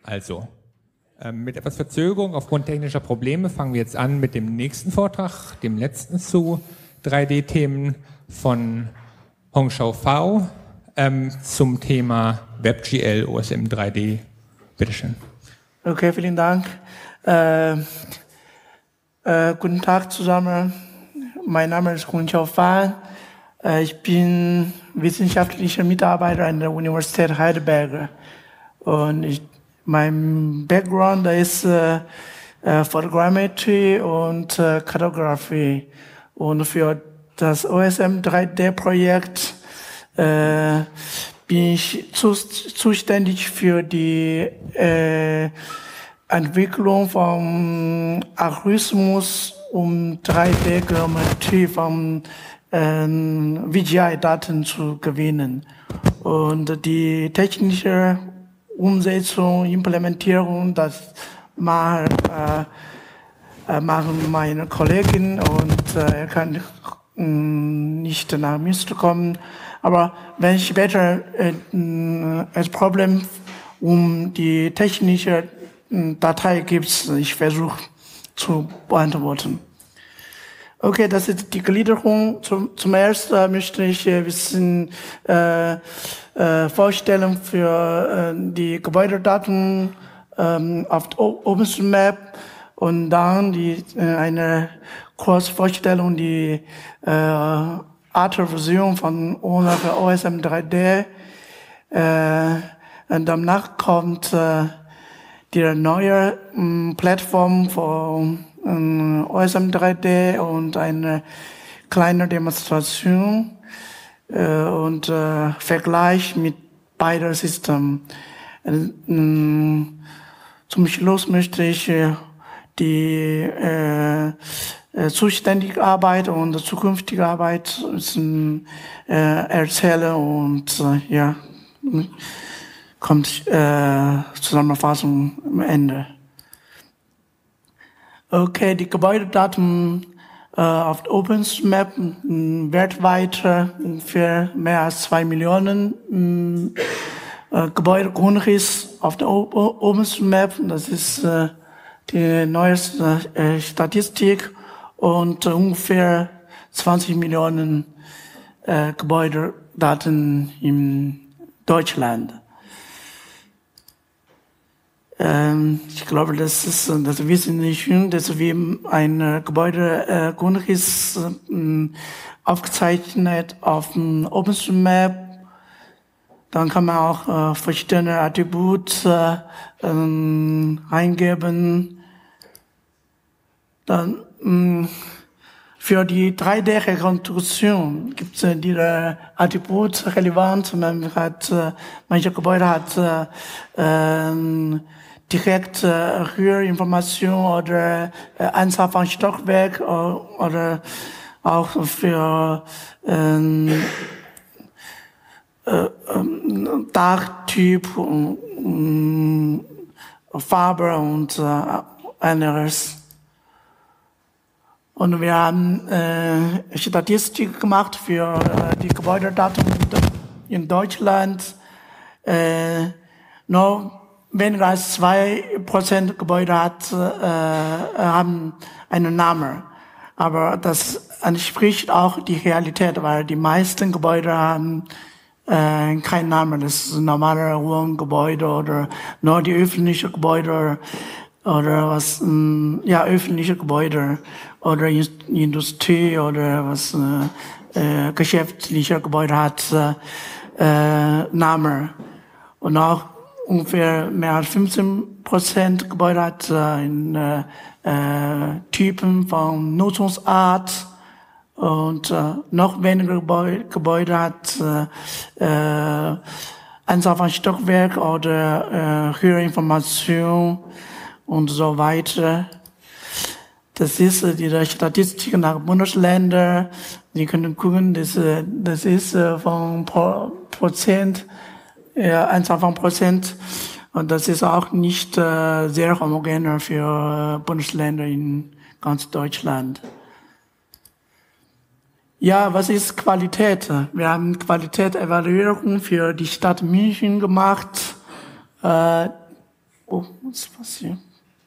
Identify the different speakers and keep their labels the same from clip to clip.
Speaker 1: Also, mit etwas Verzögerung aufgrund technischer Probleme fangen wir jetzt an mit dem nächsten Vortrag, dem letzten zu 3D-Themen von Hongshou Fao zum Thema WebGL OSM 3D. Bitteschön.
Speaker 2: Okay, vielen Dank. Guten Tag zusammen. Mein Name ist Hongshou Fao. Ich bin wissenschaftlicher Mitarbeiter an der Universität Heidelberg. Und mein Background ist Photogrammetry und Kartografie. Und für das OSM 3D-Projekt bin ich zuständig für die Entwicklung von Algorithmus, um 3D-Geometrie von VGI-Daten zu gewinnen. Und die technische Umsetzung, Implementierung, das machen meine Kollegen und er kann nicht nach Münster kommen. Aber wenn später ein Problem um die technische Datei gibt, ich versuche zu beantworten. Okay, das ist die Gliederung. Zum Ersten möchte ich wissen, vorstellen für die Gebäudedaten auf OpenStreetMap und dann eine Kurzvorstellung, die alte Version von unserer OSM 3D. Und danach kommt die neue Plattform von OSM 3D und eine kleine Demonstration und Vergleich mit beiden Systemen. Zum Schluss möchte ich die zuständige Arbeit und zukünftige Arbeit erzählen und ja, kommt Zusammenfassung am Ende. Okay, die Gebäudedaten auf OpenStreetMap weltweit für mehr als 2 Millionen Gebäudegrundriss auf der OpenStreetMap. Das ist die neueste Statistik und ungefähr 20 Millionen Gebäudedaten in Deutschland. Ich glaube, das wissen nicht schön, dass wir ein Gebäudegrundriss aufgezeichnet auf dem OpenStreetMap. Dann kann man auch verschiedene Attribute eingeben. Dann für die 3D-Rekonstruktion gibt es diese Attribute relevant. Manche Gebäude hat direkt Höherinformation oder Anzahl von Stockwerk oder auch für Dachtyp, Farbe und anderes. Und wir haben Statistik gemacht für die Gebäudedaten in Deutschland. Nur weniger als 2% Gebäude haben einen Namen. Aber das entspricht auch die Realität, weil die meisten Gebäude haben keinen Namen. Das ist ein normales Wohngebäude oder nur die öffentlichen Gebäude oder was, ja, öffentliche Gebäude oder Industrie oder was geschäftliche Gebäude hat Name. Und auch ungefähr mehr als 15% Gebäude hat Typen von Nutzungsart und noch weniger Gebäude hat Anzahl von Stockwerk oder höhere Information und so weiter. Das ist die Statistik nach Bundesländern. Sie können gucken, das ist von Prozent, Anzahl von Prozent. Und das ist auch nicht sehr homogen für Bundesländer in ganz Deutschland. Ja, was ist Qualität? Wir haben Qualitätsevaluierung für die Stadt München gemacht. Oh, was ist passiert?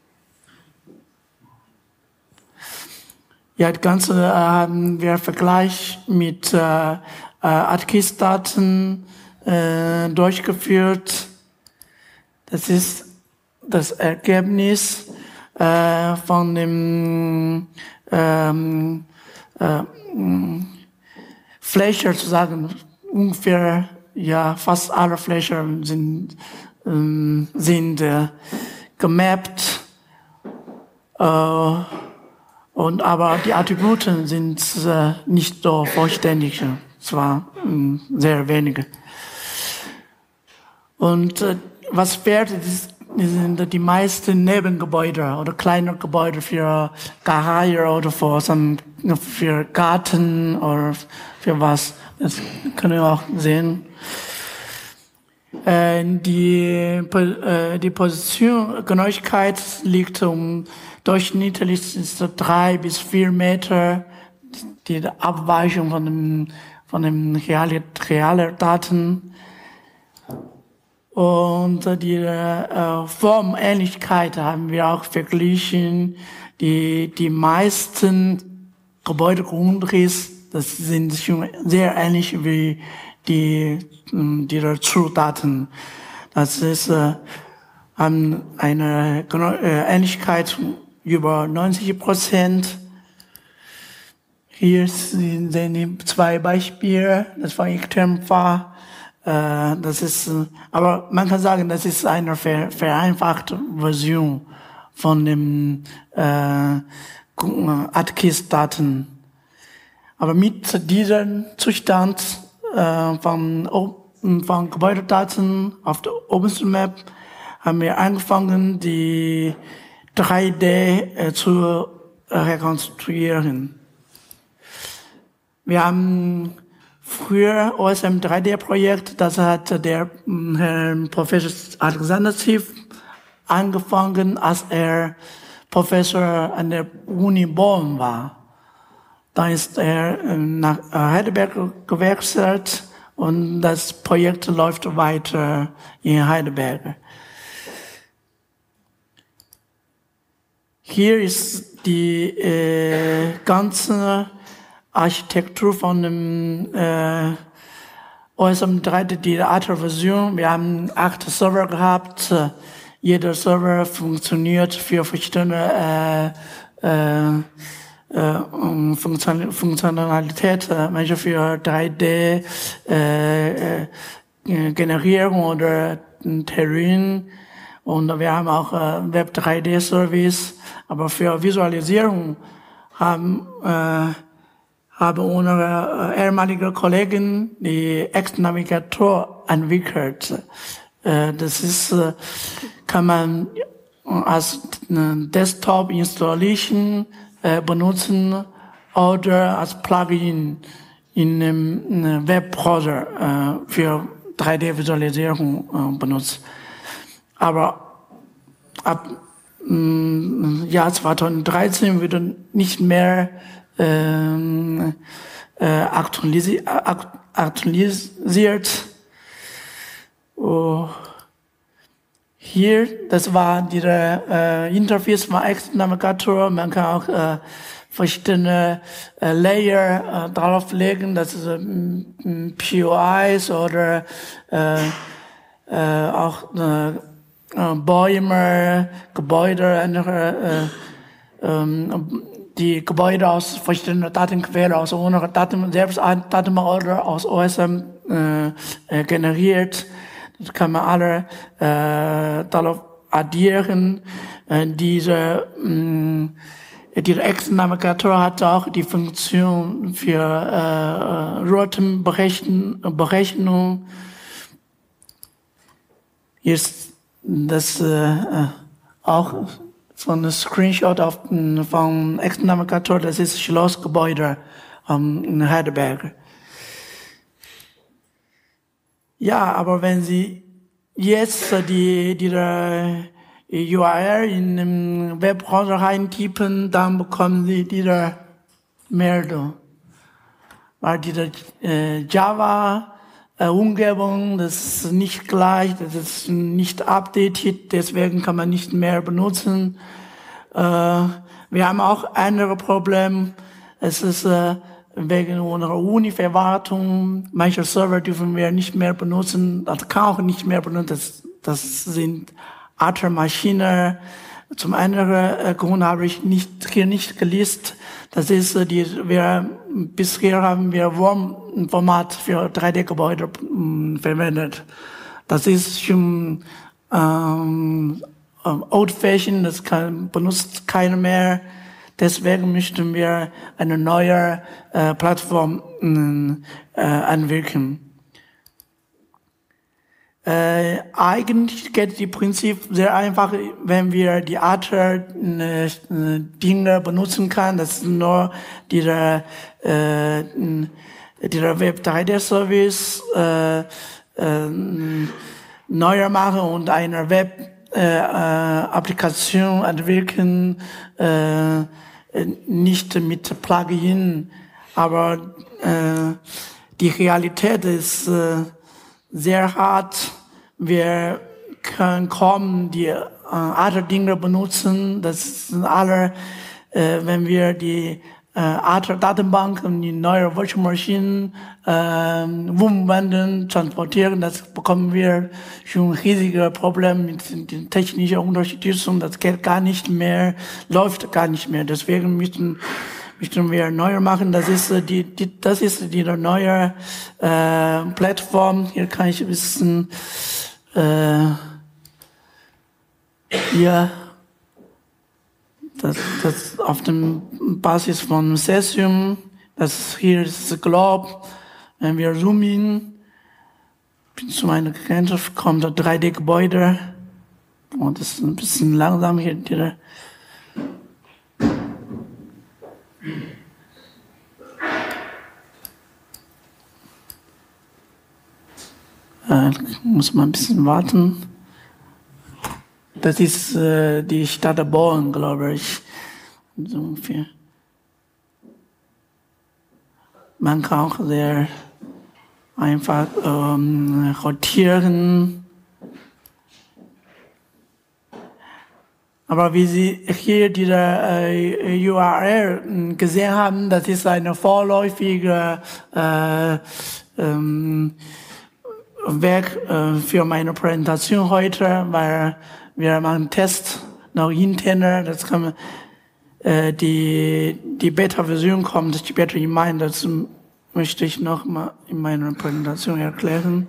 Speaker 2: Ja, das Ganze haben wir Vergleich mit ArcGIS-Daten durchgeführt. Das ist das Ergebnis von dem Fläche zu sagen, ungefähr, ja, fast alle Flächen sind gemappt, und aber die Attribute sind nicht so vollständig, zwar sehr wenige. Und was fehlt, sind die meisten Nebengebäude oder kleine Gebäude für Garage oder für Garten oder für was. Das können wir auch sehen. Die Genauigkeit liegt durchschnittlich 3 bis 4 Meter. Die Abweichung von den realen Daten. Und die Formähnlichkeit haben wir auch verglichen. Die meisten Gebäudegrundriss, das sind schon sehr ähnlich wie die True-Daten. Das ist haben eine Ähnlichkeit über 90%. Hier sind die 2 Beispiele. Das war Ectherm-Fahr. Das ist, aber man kann sagen, das ist eine vereinfachte Version von dem ArcGIS-Daten. Aber mit diesem Zustand von Gebäudedaten auf der OpenStreetMap haben wir angefangen, die 3D zu rekonstruieren. Wir haben früher OSM 3D-Projekt, das hat der Herr Professor Alexander Ziff angefangen, als er Professor an der Uni Bonn war. Dann ist er nach Heidelberg gewechselt und das Projekt läuft weiter in Heidelberg. Hier ist die ganze Architektur von dem OSM 3D, die alte Version. Wir haben 8 Server gehabt. Jeder Server funktioniert für verschiedene Funktionalität, manche für 3D Generierung oder Terrain. Und wir haben auch Web 3D Service. Aber für Visualisierung haben unsere ehemalige Kollegen die X-Navigator entwickelt. Das ist, kann man als Desktop Installation benutzen oder als Plugin in einem Webbrowser für 3D-Visualisierung benutzen. Aber ab Jahr 2013 wird nicht mehr aktualisiert. Hier, das war die Interface von X-Navigator. Man kann auch verschiedene Layer drauflegen. Das ist POIs oder auch Bäume, Gebäude, andere die Gebäude aus verschiedenen Datenquellen, aus unserer Datenbank oder aus OSM generiert. Das kann man alle darauf addieren. Dieser X-Navigator hat auch die Funktion für Routenberechnung. Hier ist das auch so ein Screenshot vom X-Navigator. Das ist Schlossgebäude in Heidelberg. Ja, aber wenn Sie jetzt die URL in den Webbrowser reintippen, dann bekommen Sie diese Meldung. Weil diese Java Umgebung, das ist nicht gleich, das ist nicht updated, deswegen kann man nicht mehr benutzen. Wir haben auch andere Probleme. Es ist wegen unserer Uni-Verwaltung, manche Server dürfen wir nicht mehr benutzen, das kann auch nicht mehr benutzen, das sind alte Maschinen. Zum anderen Grund habe ich hier nicht gelistet. Das ist bisher haben wir WORM-Format für 3D-Gebäude verwendet. Das ist schon old-fashioned, das benutzt keiner mehr. Deswegen möchten wir eine neue Plattform entwickeln. Eigentlich geht das Prinzip sehr einfach, wenn wir die Art Dinge benutzen kann. Das ist nur dieser Web 3D Service neuer machen und eine Web Applikation entwickeln, nicht mit Plugin, aber die Realität ist sehr hart. Wir können kaum die andere Dinge benutzen. Das sind alle, wenn wir die andere Datenbank und die neue Virtual Machine umwandeln, transportieren, das bekommen wir schon riesige Probleme mit der technischen Unterstützung. Das geht gar nicht mehr, läuft gar nicht mehr. Deswegen müssen wir neu machen. Das ist die neue Plattform. Hier kann ich ein bisschen hier das auf dem Basis von Cesium. Das hier ist Globe. Wenn wir zoomen bis zu meiner Grenze kommt das 3D-Gebäude. Und das ist ein bisschen langsam hier. Muss man ein bisschen warten. Das ist die Stadt Bonn, glaube ich. So ungefähr. Man kann auch sehr einfach rotieren. Aber wie Sie hier diese URL gesehen haben, das ist eine vorläufige Werk für meine Präsentation heute, weil wir machen einen Test noch intern. Das kann die Beta-Version kommt später in Mai. Das möchte ich noch mal in meiner Präsentation erklären.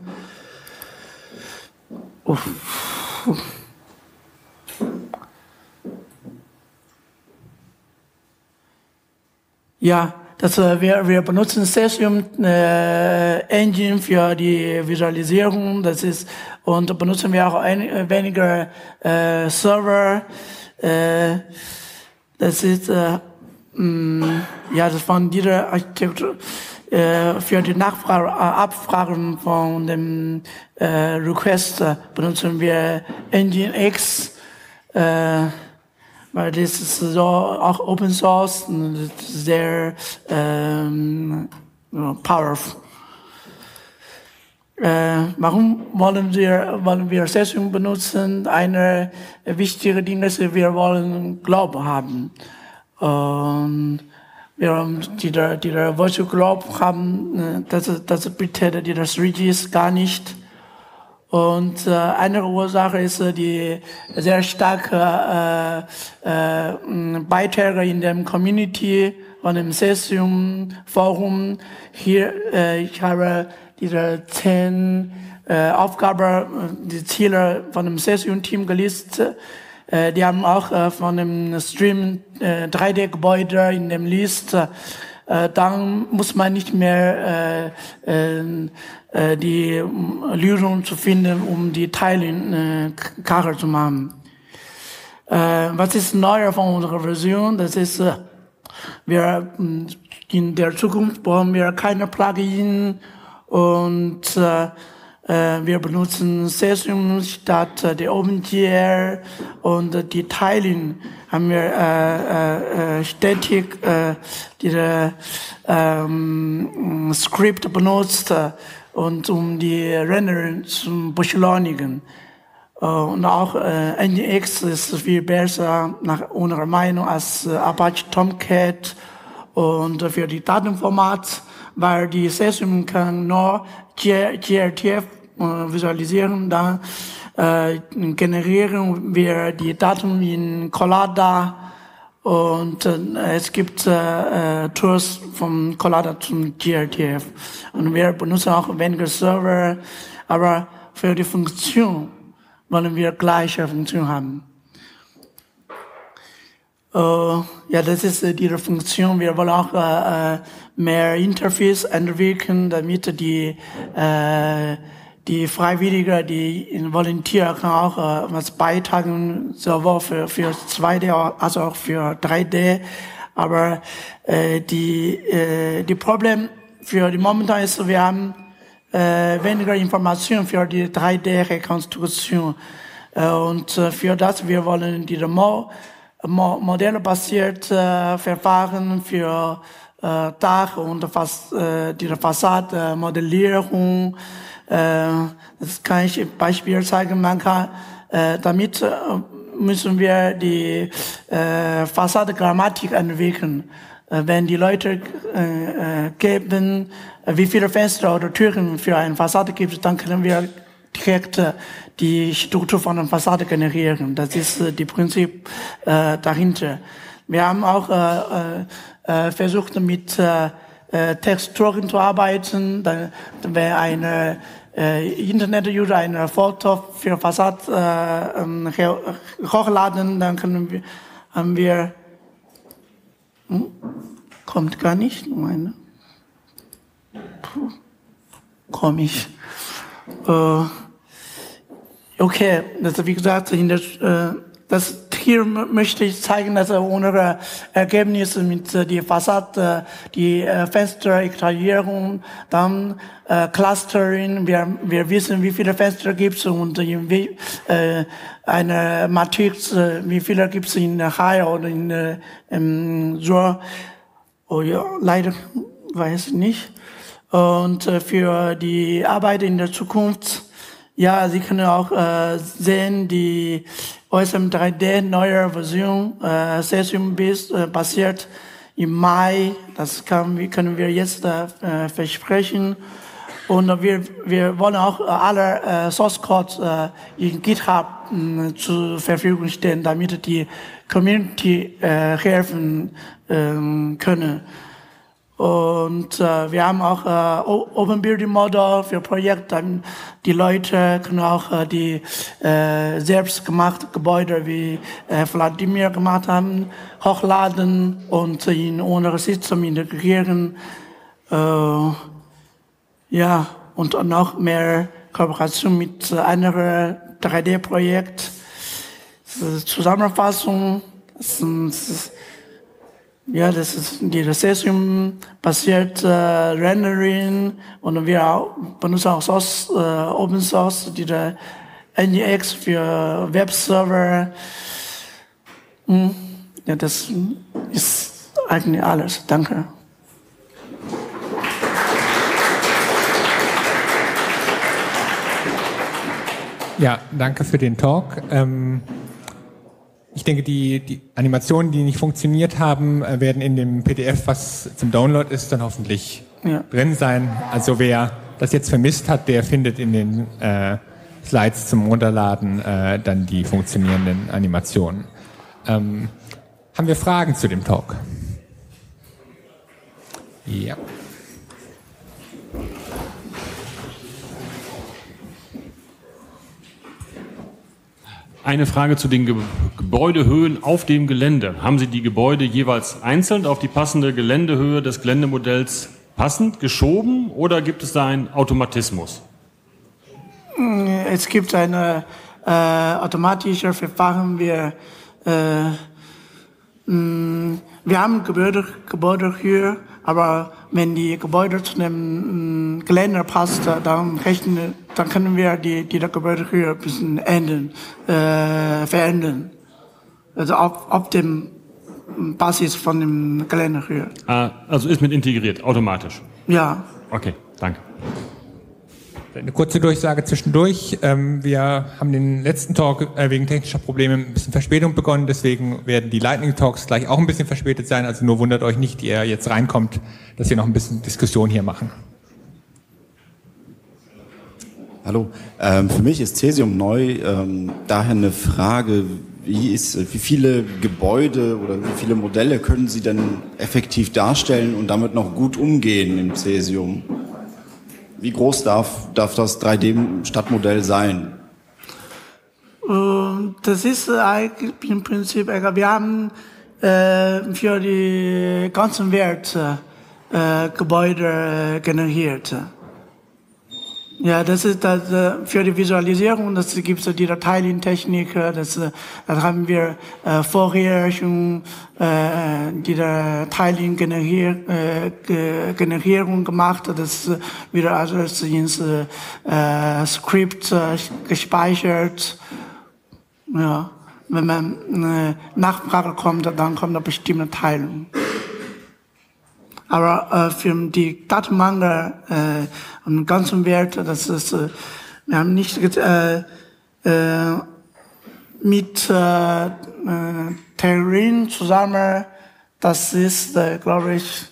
Speaker 2: Ja, wir benutzen Cesium Engine für die Visualisierung. Das ist und benutzen wir auch weniger Server. Das ist das von dieser Architektur für die Abfragen von dem Request benutzen wir Nginx. Weil das ist so auch Open Source und sehr powerful. Warum wollen wir Cesium benutzen? Eine wichtige Ding ist, wir wollen Globe haben. Und die Virtual Globe haben, das bietet die 3Gs gar nicht. Und eine Ursache ist die sehr starke Beiträge in der Community von dem Cesium Forum. Hier ich habe diese 10 Aufgaben, die Ziele von dem Cesium Team gelistet. Die haben auch von dem Stream 3D-Gebäude in dem List. Dann muss man nicht mehr die Lösung zu finden, um die Teile in Kachel zu machen. Was ist neu von unserer Version? Das ist, wir in der Zukunft brauchen wir keine Plugin und wir benutzen Cesium statt der OpenGL und die Teile haben wir stetig diese Skript benutzt und um die Rendering zu beschleunigen. Und auch NGX ist viel besser nach unserer Meinung als Apache Tomcat und für die Datenformat, weil die Cesium kann nur GRTF visualisieren, dann generieren wir die Daten in Collada und es gibt Tools vom Collada zum GRTF und wir benutzen auch weniger Server, aber für die Funktion wollen wir gleiche Funktion haben. Ja, das ist diese Funktion. Wir wollen auch mehr Interface entwickeln, damit die Freiwillige, die Volunteer kann auch was beitragen, sowohl für 2D als auch für 3D. Aber die Problem für die momentan ist, wir haben weniger Informationen für die 3D-Rekonstruktion. Und für das, wir wollen diese modellbasiert Verfahren für Dach und diese Fassadenmodellierung. Das kann ich ein Beispiel zeigen. Man kann, damit müssen wir die Fassadengrammatik entwickeln. Wenn die Leute geben, wie viele Fenster oder Türen für eine Fassade gibt, dann können wir direkt die Struktur von einer Fassade generieren. Das ist das Prinzip dahinter. Wir haben auch versucht, mit Texturen zu arbeiten. Wenn eine Internet-User ein Foto für Fassade hochladen, dann haben wir kommt gar nicht, meine. Komisch. Okay, also wie gesagt, das hier möchte ich zeigen, dass unsere Ergebnisse mit der Fassade, die Fensterextrahierung, dann Clustering, wir wissen, wie viele Fenster gibt es und eine Matrix, wie viele gibt es in High oder in so. Oh ja, leider weiß ich nicht. Und für die Arbeit in der Zukunft, ja, Sie können auch sehen, die OSM 3D neue Version, Cesium basiert im Mai. Das können wir jetzt versprechen. Und wir wollen auch alle Source Code in GitHub zur Verfügung stellen, damit die Community helfen können. Und wir haben auch Open Building Model für Projekte. Die Leute können auch die selbstgemachte Gebäude, wie Wladimir gemacht haben, hochladen und in unsere System integrieren. Ja, und noch mehr Kooperation mit anderen 3D-Projekten. Zusammenfassung. Ja, das ist die Cesium-basierte Rendering und wir benutzen auch Open Source, die NGX für Webserver. Ja, das ist eigentlich alles. Danke.
Speaker 1: Ja, danke für den Talk. Ich denke, die Animationen, die nicht funktioniert haben, werden in dem PDF, was zum Download ist, dann hoffentlich drin sein. Also wer das jetzt vermisst hat, der findet in den Slides zum Runterladen dann die funktionierenden Animationen. Haben wir Fragen zu dem Talk? Ja.
Speaker 3: Eine Frage zu den Gebäudehöhen auf dem Gelände. Haben Sie die Gebäude jeweils einzeln auf die passende Geländehöhe des Geländemodells passend geschoben oder gibt es da einen Automatismus?
Speaker 2: Es gibt eine automatische Verfahren. Wir haben Gebäudehöhe, aber wenn die Gebäude zu dem Gelände passt, dann können wir die Gebäudehöhe ein bisschen verändern. Also auf dem Basis von dem Geländehöhe.
Speaker 3: Also ist mit integriert, automatisch?
Speaker 2: Ja.
Speaker 3: Okay, danke.
Speaker 1: Eine kurze Durchsage zwischendurch. Wir haben den letzten Talk wegen technischer Probleme ein bisschen Verspätung begonnen, deswegen werden die Lightning Talks gleich auch ein bisschen verspätet sein. Also nur wundert euch nicht, die ihr jetzt reinkommt, dass wir noch ein bisschen Diskussion hier machen.
Speaker 4: Hallo, für mich ist Cäsium neu, daher eine Frage, wie viele Gebäude oder wie viele Modelle können Sie denn effektiv darstellen und damit noch gut umgehen im Cäsium? Wie groß darf das 3D-Stadtmodell sein?
Speaker 2: Das ist eigentlich im Prinzip, wir haben für die ganzen Welt Gebäude generiert. Ja, das ist das, für die Visualisierung, das gibt es die Dateilinientechnik, da haben wir vorher schon die Dateiliengenerierung gemacht, das wird also ins Skript gespeichert. Ja, wenn man Nachfrage kommt, dann kommt eine bestimmte Teilung. Aber für die Datenmangel und ganzen Welt, das ist, wir haben nicht mit Terrin zusammen, das ist, glaube ich,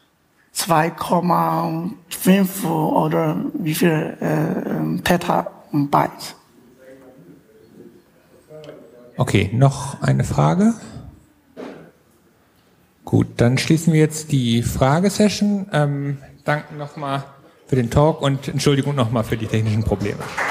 Speaker 2: 2,5 oder wie viel Petabyte.
Speaker 1: Okay, noch eine Frage? Gut, dann schließen wir jetzt die Fragesession. Danke nochmal für den Talk und Entschuldigung nochmal für die technischen Probleme.